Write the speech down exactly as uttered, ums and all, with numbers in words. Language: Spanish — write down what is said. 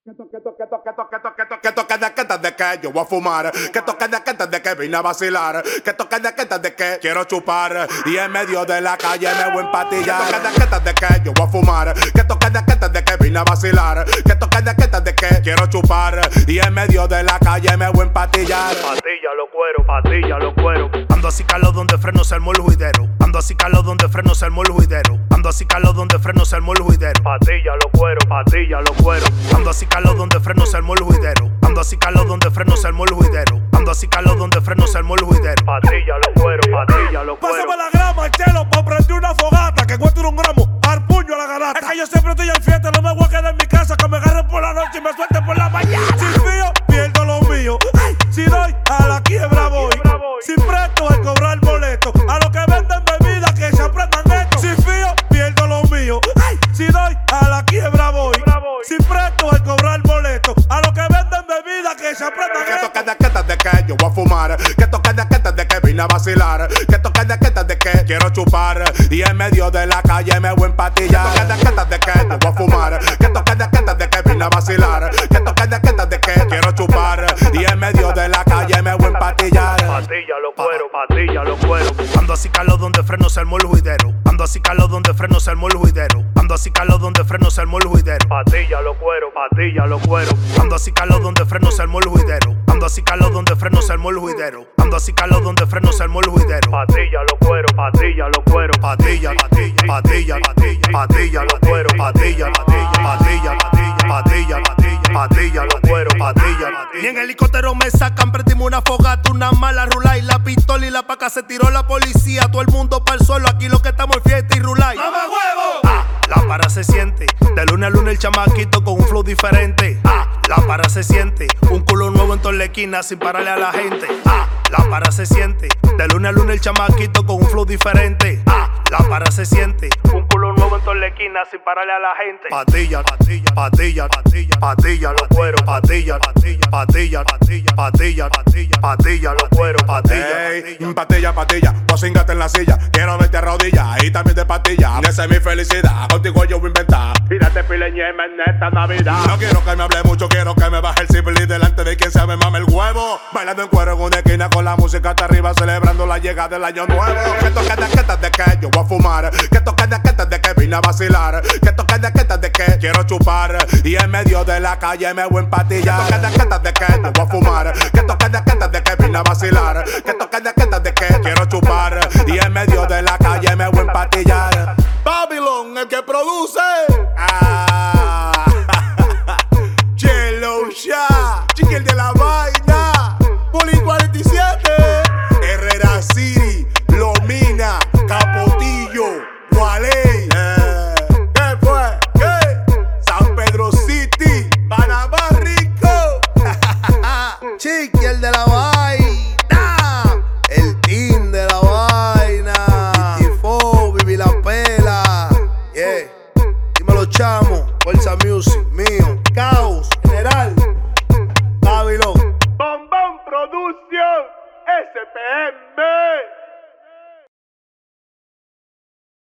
Que toque, toque, toque, toque, toque, toque, toque de que de que yo voy a fumar. Que toque de que de que vine a vacilar. Que toque de que de que quiero chupar. Y en medio de la calle me voy a empatillar. Que toque de que de que yo voy a fumar. Que toque de que de que vine a vacilar. Que toque de que de que quiero chupar. Y en medio de la calle me voy a empatillar. Patilla los cueros, patilla los cueros. Ando así calor donde freno se armó el juidero. Ando así calor donde freno se armó el juidero. Ando así calor donde freno se armó el juidero. Patilla los cueros, patilla los cueros. Ando así calor donde freno se armó el juidero. Ando así calor donde freno se armó el juidero. Ando así calor donde freno se armó el juidero. Patilla los cueros, patilla los cueros. Pásame la grama, chelo, pa' prender una fogata. Que encuentre un gramo, al puño a la garata. Es que yo siempre estoy en fiesta, no me voy a quedar en mi casa. Que me agarren por la noche y me suelten por la mañana. Si fío, pierdo lo mío. Ay, si doy, a la quiebra voy. Si presto, al cobrar boleto. A los que venden bebidas, que se aprendan esto. Si fío, pierdo lo mío. Ay, si doy, a la quiebra voy. Si presto, al cobrar boleto. A los que venden bebidas, que se aprendan Que esto. toque de que de que yo voy a fumar. Que toque de que de que vine a vacilar. Que toque de que de que quiero chupar. Y en medio de la calle me voy a empatillar. Que toque de que de que yo voy a fumar. Que toque de que de que vine a vacilar. Que toque de que de que quiero chupar. Y en medio de la calle me voy a empatillar. Patilla los cueros, patilla los cueros. Ando así calor donde freno se armó el juidero. Ando así calor donde freno se armó el juidero. Ando así calor donde freno se armó el juidero. Patilla los cueros, patilla los cueros. Ando así calor donde freno se armó el juidero. Ando así calor donde freno se armó el juidero. Ando así calor donde freno se armó el juidero. Patilla los cueros, patilla los cueros. Patilla, patilla, patilla, patilla, patilla los cueros. Patilla, patilla, patilla, patilla, patilla, patilla, patilla los cueros. Patilla, patilla. Ni en helicóptero me sacan, prendimos una fogata, una mala rula y la pistola y la paca se tiró la policía. Todo el mundo para el suelo, aquí lo que estamos en fiesta y rulay. ¡Mamá huevo! Ah, la para se siente, de lunes a lunes el chamaquito con un flow diferente. Ah, la para se siente, un culo nuevo en toda la esquina sin pararle a la gente. Ah, la para se siente, de lunes a lunes el chamaquito con un flow diferente. Ah, la para se siente, un culo nuevo en toda la esquina sin pararle a la gente. Patilla, patilla, patilla, patilla, patilla los cueros. Patilla, patilla, patilla, patilla, patilla, patilla, patilla los cueros. Patilla, Ey, patilla, patilla, vos cingate en la silla. Quiero verte a rodillas y también de patilla. Esa es mi felicidad, contigo yo voy a inventar. y date pileñema en esta Navidad. No quiero que me hable mucho, quiero que me baje el cipli delante de quien se me mame el huevo. Bailando en cuero en una esquina con la música hasta arriba, celebrando la llegada del año nuevo. Que toque de que de que yo voy a fumar. Que toque de que de que vine a vacilar. Que toque de que de que quiero chupar. Y en medio de la calle me voy a empatillar. Que toque de que yo voy a fumar. Que toque de que de que vine a vacilar. Que toque de que de que quiero chupar. Y en medio de la calle me voy a empatillar. Babylon, el que produce. Ah, Chelo Shah, chiquil de la